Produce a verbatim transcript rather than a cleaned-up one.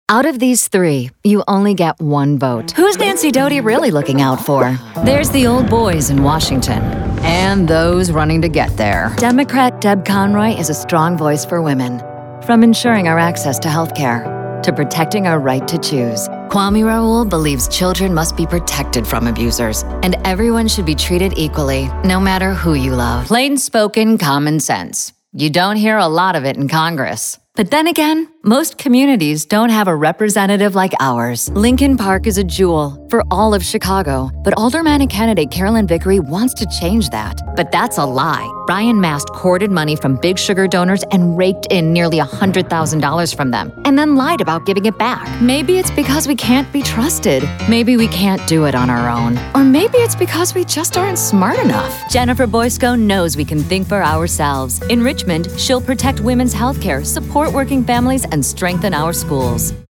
Out of these three, you only get one vote. Who's Nancy Doty really looking out for? There's the old boys in Washington, and those running to get there. Democrat Deb Conroy is a strong voice for women. From ensuring our access to health care, to protecting our right to choose. Kwame Raoul believes children must be protected from abusers, and everyone should be treated equally, no matter who you love. Plain spoken common sense. You don't hear a lot of it in Congress. But then again, most communities don't have a representative like ours. Lincoln Park is a jewel for all of Chicago, but Alderman candidate Carolyn Vickery wants to change that. But that's a lie. Brian Mast courted money from Big Sugar donors and raked in nearly one hundred thousand dollars from them, and then lied about giving it back. Maybe it's because we can't be trusted. Maybe we can't do it on our own. Or maybe it's because we just aren't smart enough. Jennifer Boysko knows we can think for ourselves. In Richmond, she'll protect women's health care, support working families, and strengthen our schools.